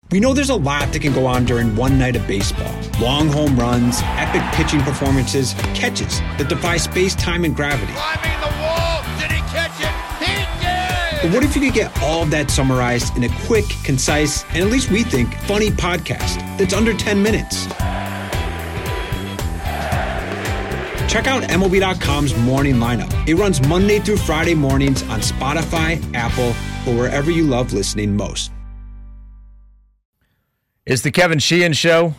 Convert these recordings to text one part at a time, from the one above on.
We know there's a lot that can go on during one night of baseball. Long home runs, epic pitching performances, catches that defy space, time, and gravity. Climbing the wall! Did he catch it? He did! But what if you could get all of that summarized in a quick, concise, and at least we think, funny podcast that's under 10 minutes? Check out MLB.com's morning lineup. It runs Monday through Friday mornings on Spotify, Apple, or wherever you love listening most. It's the Kevin Sheehan Show.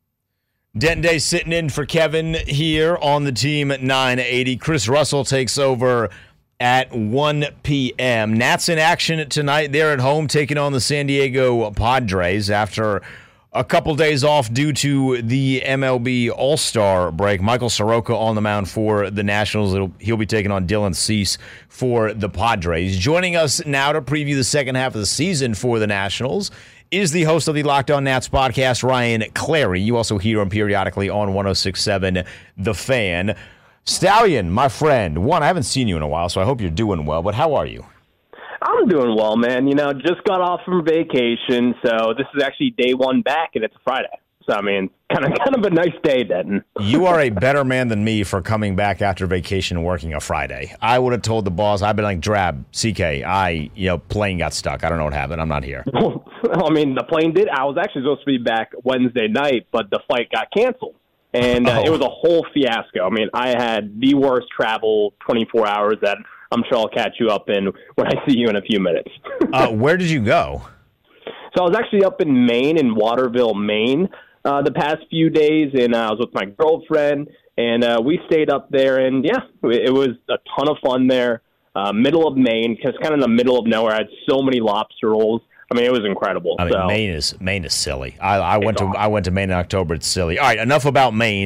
Denton Day sitting in for Kevin here on the team at 980. Chris Russell takes over at 1 p.m. Nats in action tonight. They're at home taking on the San Diego Padres after a couple days off due to the MLB All-Star break. Michael Soroka on the mound for the Nationals. He'll be taking on Dylan Cease for the Padres. Joining us now to preview the second half of the season for the Nationals is the host of the Locked On Nats podcast, Ryan Clary. You also hear him periodically on 106.7 The Fan. Stallion, my friend. I haven't seen you in a while, so I hope you're doing well, but how are you? I'm doing well, man. Just got off from vacation, so this is actually day one back, and it's a Friday. So, kind of a nice day, Denton. You are a better man than me for coming back after vacation and working a Friday. I would have told the boss, I've been like, Drab, CK, plane got stuck. I don't know what happened. I'm not here. Well, the plane did. I was actually supposed to be back Wednesday night, but the flight got canceled. And it was a whole fiasco. I had the worst travel 24 hours that I'm sure I'll catch you up in when I see you in a few minutes. Where did you go? So I was actually up in Maine, in Waterville, Maine, the past few days, and I was with my girlfriend, and we stayed up there, and it was a ton of fun there. Middle of Maine, because kind of in the middle of nowhere. I had so many lobster rolls. It was incredible. Maine is silly. I went to Maine in October. It's silly. All right, enough about Maine.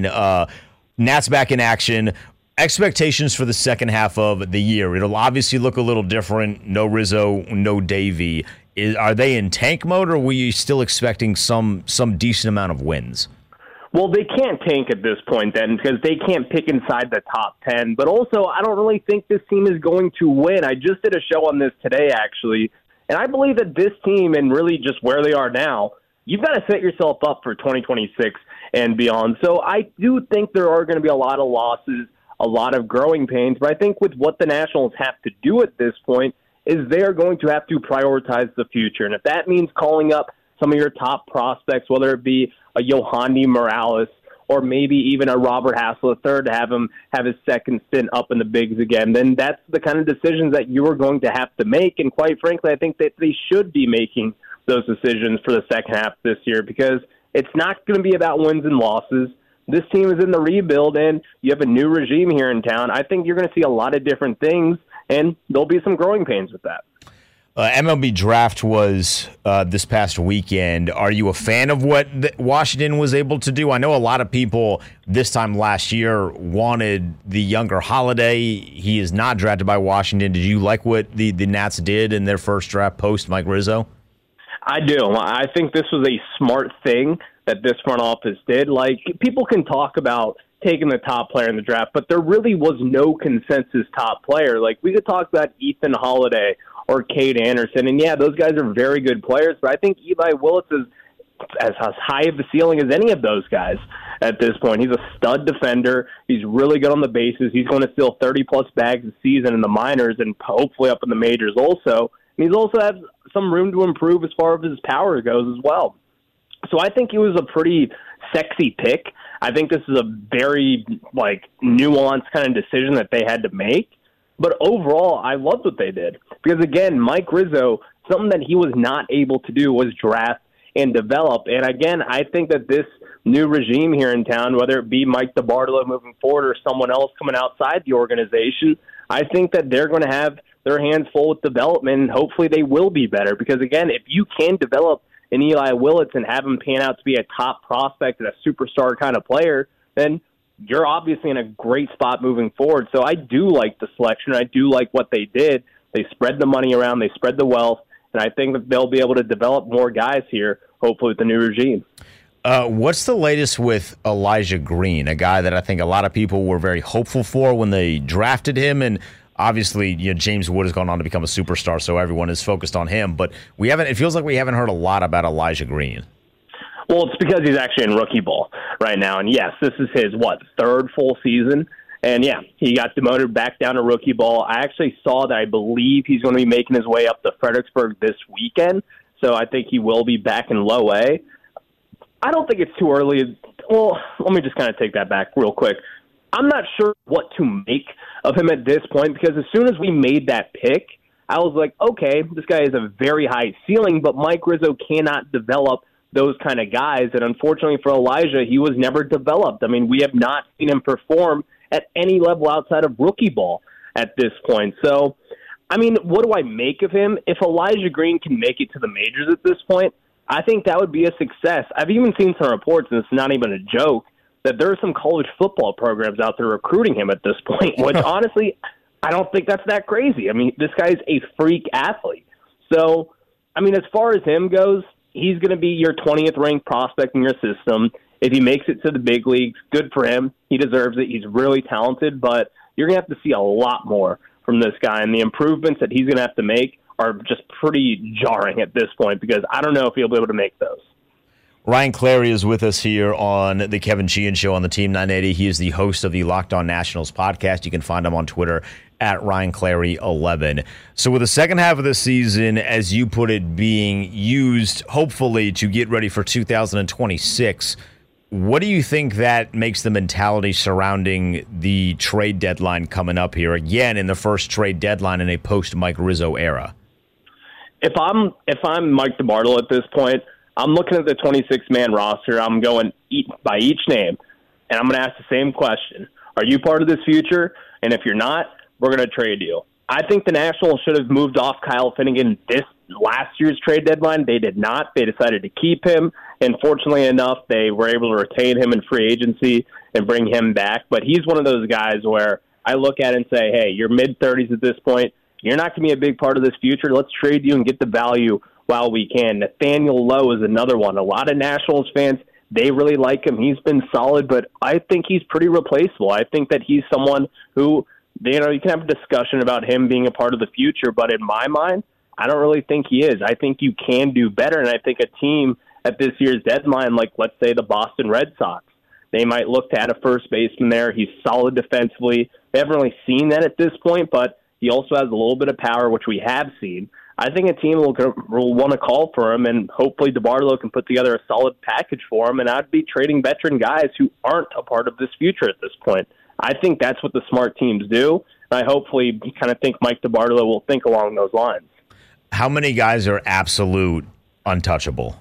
Nats back in action. Expectations for the second half of the year. It'll obviously look a little different. No Rizzo, no Davey. Are they in tank mode, or were you still expecting some decent amount of wins? Well, they can't tank at this point then because they can't pick inside the top 10. But also, I don't really think this team is going to win. I just did a show on this today, actually, and I believe that this team and really just where they are now, you've got to set yourself up for 2026 and beyond. So I do think there are going to be a lot of losses, a lot of growing pains. But I think with what the Nationals have to do at this point is they're going to have to prioritize the future. And if that means calling up some of your top prospects, whether it be a Yohandy Morales or maybe even a Robert Hassel III to have him have his second stint up in the bigs again, then that's the kind of decisions that you are going to have to make. And quite frankly, I think that they should be making those decisions for the second half this year because it's not going to be about wins and losses. This team is in the rebuild, and you have a new regime here in town. I think you're going to see a lot of different things, and there'll be some growing pains with that. MLB draft was this past weekend. Are you a fan of what Washington was able to do? I know a lot of people this time last year wanted the younger Holiday. He is not drafted by Washington. Did you like what the Nats did in their first draft post Mike Rizzo? I do. I think this was a smart thing that this front office did. Like, people can talk about taking the top player in the draft, but there really was no consensus top player. Like, we could talk about Ethan Holiday or Cade Anderson, and those guys are very good players, but I think Eli Willits is as high of the ceiling as any of those guys at this point. He's a stud defender. He's really good on the bases. He's going to steal 30-plus bags a season in the minors and hopefully up in the majors also. And he's also has some room to improve as far as his power goes as well. So I think it was a pretty sexy pick. I think this is a very nuanced kind of decision that they had to make. But overall, I loved what they did. Because, again, Mike Rizzo, something that he was not able to do was draft and develop. And, again, I think that this new regime here in town, whether it be Mike DiBartolo moving forward or someone else coming outside the organization, I think that they're going to have their hands full with development, and hopefully they will be better. Because, again, if you can develop an Eli Willits and have him pan out to be a top prospect and a superstar kind of player, then you're obviously in a great spot moving forward. So I do like the selection. I do like what they did. They spread the money around. They spread the wealth. And I think that they'll be able to develop more guys here, hopefully with the new regime. What's the latest with Elijah Green, a guy that I think a lot of people were very hopeful for when they drafted him? And Obviously, James Wood has gone on to become a superstar, so everyone is focused on him. But it feels like we haven't heard a lot about Elijah Green. Well, it's because he's actually in rookie ball right now. And yes, this is his, third full season. And yeah, he got demoted back down to rookie ball. I actually saw that I believe he's going to be making his way up to Fredericksburg this weekend. So I think he will be back in low A. I don't think it's too early. Well, let me just kind of take that back real quick. I'm not sure what to make of him at this point, because as soon as we made that pick, I was like, okay, this guy has a very high ceiling, but Mike Rizzo cannot develop those kind of guys. And unfortunately for Elijah, he was never developed. I mean, we have not seen him perform at any level outside of rookie ball at this point. So, I mean, what do I make of him? If Elijah Green can make it to the majors at this point, I think that would be a success. I've even seen some reports, and it's not even a joke, that there are some college football programs out there recruiting him at this point, which honestly, I don't think that's that crazy. I mean, this guy's a freak athlete. So, I mean, as far as him goes, he's going to be your 20th ranked prospect in your system. If he makes it to the big leagues, good for him. He deserves it. He's really talented, but you're going to have to see a lot more from this guy, and the improvements that he's going to have to make are just pretty jarring at this point, because I don't know if he'll be able to make those. Ryan Clary is with us here on the Kevin Sheehan Show on the Team 980. He is the host of the Locked On Nationals podcast. You can find him on Twitter at Ryan Clary 11. So with the second half of the season, as you put it, being used hopefully to get ready for 2026, what do you think that makes the mentality surrounding the trade deadline coming up here, again in the first trade deadline in a post-Mike Rizzo era? If I'm Mike DeBartolo at this point, I'm looking at the 26-man roster. I'm going by each name, and I'm going to ask the same question. Are you part of this future? And if you're not, we're going to trade you. I think the Nationals should have moved off Kyle Finnegan this last year's trade deadline. They did not. They decided to keep him. And fortunately enough, they were able to retain him in free agency and bring him back. But he's one of those guys where I look at it and say, hey, you're mid-30s at this point. You're not going to be a big part of this future. Let's trade you and get the value while we can. Nathaniel Lowe is another one. A lot of Nationals fans, they really like him. He's been solid, but I think he's pretty replaceable. I think that he's someone who, you can have a discussion about him being a part of the future, but in my mind, I don't really think he is. I think you can do better, and I think a team at this year's deadline, like let's say the Boston Red Sox, they might look to add a first baseman there. He's solid defensively. We haven't really seen that at this point, but he also has a little bit of power, which we have seen. I think a team will want to call for him, and hopefully DeBartolo can put together a solid package for him, and I'd be trading veteran guys who aren't a part of this future at this point. I think that's what the smart teams do, and I hopefully kind of think Mike DeBartolo will think along those lines. How many guys are absolute untouchable?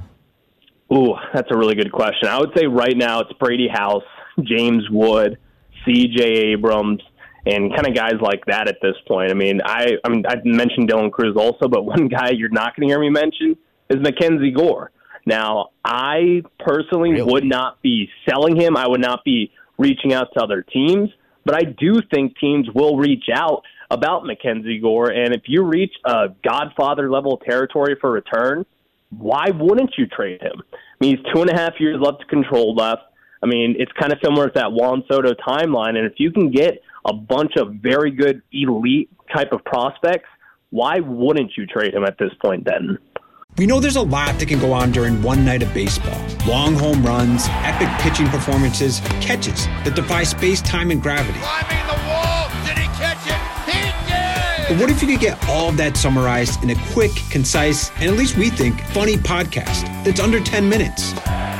Ooh, that's a really good question. I would say right now it's Brady House, James Wood, C.J. Abrams, and kind of guys like that at this point. I mean, I mentioned Dylan Cruz also, but one guy you're not going to hear me mention is Mackenzie Gore. Now, I personally would not be selling him. I would not be reaching out to other teams, but I do think teams will reach out about Mackenzie Gore, and if you reach a Godfather-level territory for return, why wouldn't you trade him? I mean, he's 2.5 years left to control left. I mean, it's kind of similar to that Juan Soto timeline, and if you can get a bunch of very good elite type of prospects, why wouldn't you trade him at this point then? We know there's a lot that can go on during one night of baseball. Long home runs, epic pitching performances, catches that defy space, time, and gravity. Climbing the wall. Did he catch it? He did! But what if you could get all of that summarized in a quick, concise, and at least we think, funny podcast that's under 10 minutes?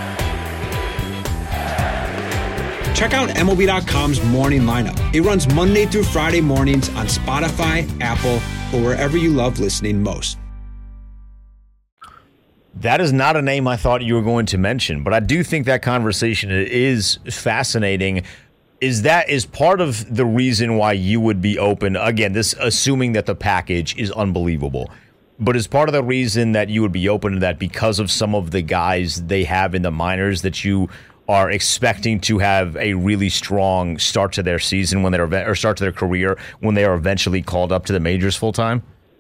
Check out MLB.com's Morning Lineup. It runs Monday through Friday mornings on Spotify, Apple, or wherever you love listening most. That is not a name I thought you were going to mention, but I do think that conversation is fascinating. Is part of the reason why you would be open, again, this assuming that the package is unbelievable, but is part of the reason that you would be open to that because of some of the guys they have in the minors that you are expecting to have a really strong start to their season or start to their career when they are eventually called up to the majors full time?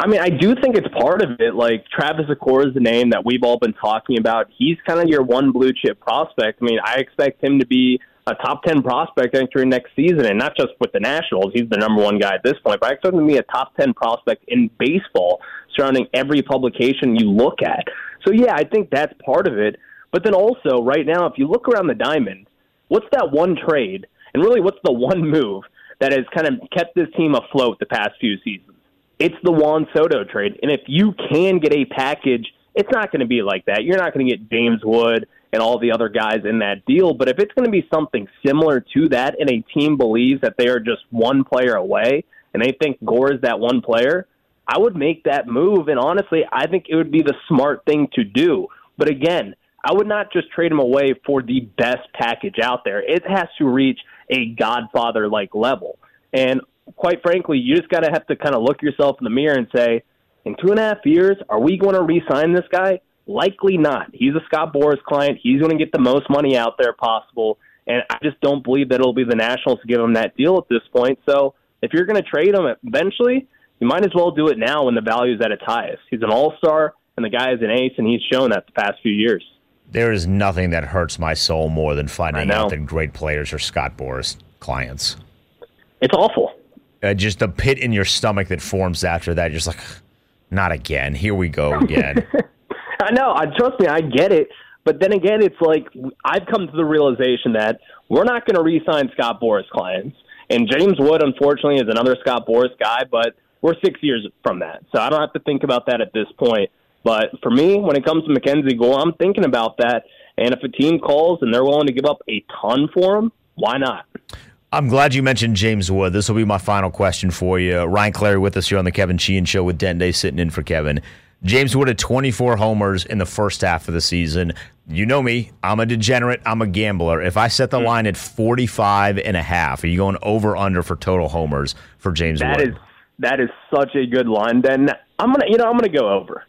I mean, I do think it's part of it. Like, Travis Zakor is the name that we've all been talking about. He's kind of your one blue chip prospect. I mean, I expect him to be a top 10 prospect entering next season, and not just with the Nationals. He's the number one guy at this point, but I expect him to be a top 10 prospect in baseball surrounding every publication you look at. So, yeah, I think that's part of it. But then also, right now, if you look around the diamond, what's that one trade, and really what's the one move that has kind of kept this team afloat the past few seasons? It's the Juan Soto trade. And if you can get a package, it's not going to be like that. You're not going to get James Wood and all the other guys in that deal. But if it's going to be something similar to that and a team believes that they are just one player away and they think Gore is that one player, I would make that move. And honestly, I think it would be the smart thing to do. But again, I would not just trade him away for the best package out there. It has to reach a Godfather-like level. And quite frankly, you just got to have to kind of look yourself in the mirror and say, in 2.5 years, are we going to re-sign this guy? Likely not. He's a Scott Boras client. He's going to get the most money out there possible. And I just don't believe that it'll be the Nationals to give him that deal at this point. So if you're going to trade him eventually, you might as well do it now when the value is at its highest. He's an all-star, and the guy is an ace, and he's shown that the past few years. There is nothing that hurts my soul more than finding out that great players are Scott Boras clients. It's awful. Just the pit in your stomach that forms after that. You're just like, not again. Here we go again. I know. Trust me, I get it. But then again, it's like I've come to the realization that we're not going to re-sign Scott Boras clients. And James Wood, unfortunately, is another Scott Boras guy, but we're 6 years from that. So I don't have to think about that at this point. But for me, when it comes to Mackenzie Gore, I'm thinking about that. And if a team calls and they're willing to give up a ton for him, why not? I'm glad you mentioned James Wood. This will be my final question for you. Ryan Clary with us here on the Kevin Sheehan Show with Dent Day sitting in for Kevin. James Wood had 24 homers in the first half of the season. You know me. I'm a degenerate. I'm a gambler. If I set the line at 45.5, are you going over under for total homers for James Wood? That is such a good line. Then I'm gonna go over.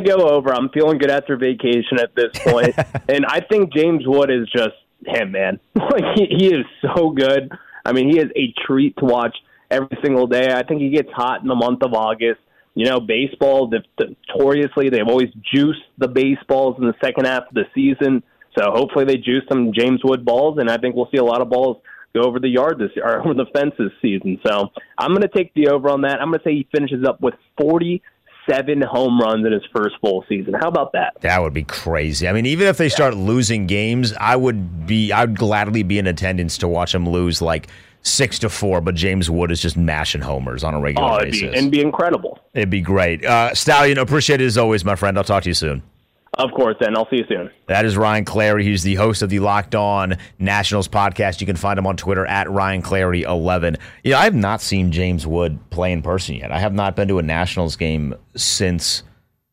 I'm feeling good after vacation at this point. And I think James Wood is just him, man. Like he is so good. I mean, he is a treat to watch every single day. I think he gets hot in the month of August. You know, baseball, notoriously, they've always juiced the baseballs in the second half of the season. So hopefully they juice some James Wood balls, and I think we'll see a lot of balls go over the yard or over the fence this season. So I'm going to take the over on that. I'm going to say he finishes up with 47 home runs in his first full season. How about that? That would be crazy. I mean, even if they start losing games, I'd gladly be in attendance to watch them lose like 6-4, but James Wood is just mashing homers on a regular basis. It'd be incredible. It'd be great. Stallion, appreciate it as always, my friend. I'll talk to you soon. Of course, and I'll see you soon. That is Ryan Clary. He's the host of the Locked On Nationals podcast. You can find him on Twitter at RyanClary11. You know, I have not seen James Wood play in person yet. I have not been to a Nationals game since.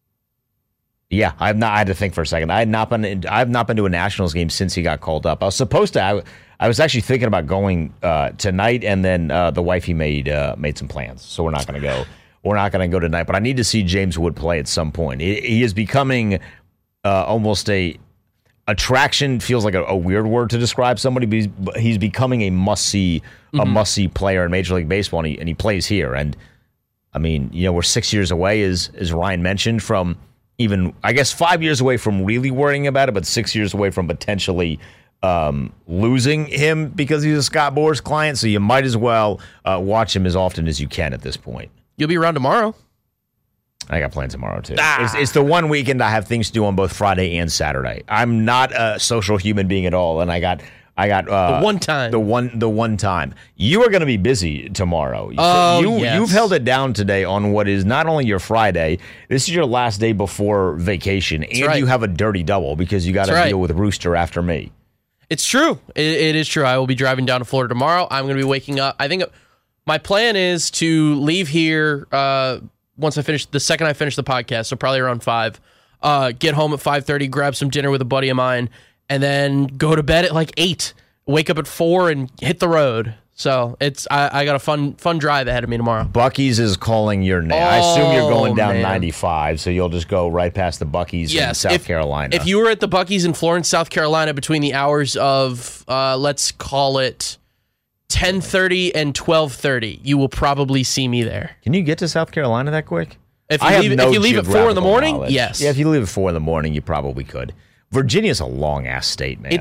Yeah, I had to think for a second. I have not been to a Nationals game since he got called up. I was supposed to. I was actually thinking about going tonight, and then the wifey made some plans, so we're not going to go. We're not going to go tonight. But I need to see James Wood play at some point. He is becoming almost a attraction. Feels like a weird word to describe somebody, but he's becoming a must-see player in Major League Baseball, and he plays here. And I mean, you know, we're 6 years away, as Ryan mentioned, from even, I guess, 5 years away from really worrying about it, but 6 years away from potentially losing him because he's a Scott Boras client. So you might as well watch him as often as you can at this point. You'll be around tomorrow. I got plans tomorrow, too. It's the one weekend I have things to do on both Friday and Saturday. I'm not a social human being at all, and I got the one time. The one time. You are going to be busy tomorrow. Yes. You've held it down today on what is not only your Friday, this is your last day before vacation, and right. You have a dirty double because you got to deal with Rooster after me. It's true. It is true. I will be driving down to Florida tomorrow. I'm going to be waking up. I think my plan is to leave here the second I finish the podcast, so probably around 5. Get home at 5:30, grab some dinner with a buddy of mine, and then go to bed at like 8. Wake up at 4 and hit the road. So I got a fun drive ahead of me tomorrow. Buc-ee's is calling your name. I assume you're going down 95, so you'll just go right past the Buc-ee's in South Carolina. If you were at the Buc-ee's in Florence, South Carolina, between the hours of let's call it 10:30 and 12:30, you will probably see me there. Can you get to South Carolina that quick? If I have you no leave at 4 in the geographical morning, knowledge. yes. Yeah, if you leave at 4 in the morning, you probably could. Virginia's a long-ass state, man.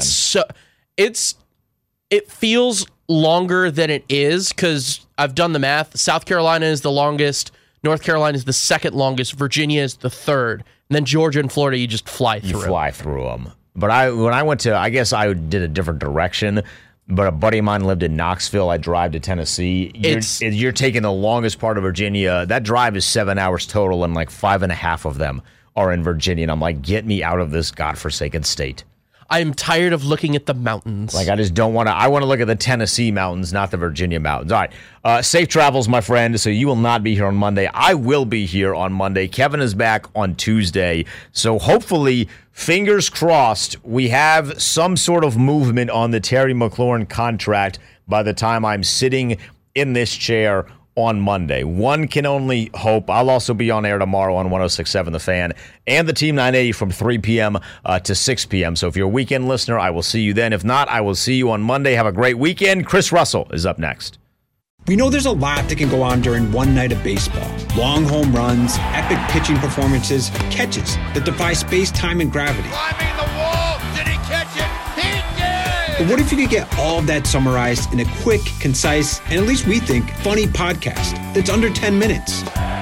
It feels longer than it is because I've done the math. South Carolina is the longest. North Carolina is the second longest. Virginia is the third. And then Georgia and Florida, you just fly through. You fly through them. But when I went to, I guess I did a different direction. But a buddy of mine lived in Knoxville. I drive to Tennessee. You're taking the longest part of Virginia. That drive is 7 hours total, and like 5.5 of them are in Virginia. And I'm like, get me out of this godforsaken state. I'm tired of looking at the mountains. Like, I just don't want to. I want to look at the Tennessee mountains, not the Virginia mountains. All right. Safe travels, my friend. So you will not be here on Monday. I will be here on Monday. Kevin is back on Tuesday. So hopefully, fingers crossed, we have some sort of movement on the Terry McLaurin contract by the time I'm sitting in this chair on Monday. One can only hope. I'll also be on air tomorrow on 106.7 The Fan and the Team 980 from 3 p.m. To 6 p.m. So if you're a weekend listener, I will see you then. If not, I will see you on Monday. Have a great weekend. Chris Russell is up next. We know there's a lot that can go on during one night of baseball. Long home runs, epic pitching performances, catches that defy space, time, and gravity. Climbing the wall. Did he catch it? He did! But what if you could get all of that summarized in a quick, concise, and at least we think, funny podcast that's under 10 minutes?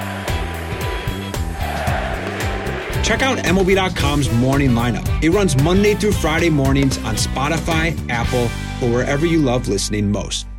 Check out MLB.com's Morning Lineup. It runs Monday through Friday mornings on Spotify, Apple, or wherever you love listening most.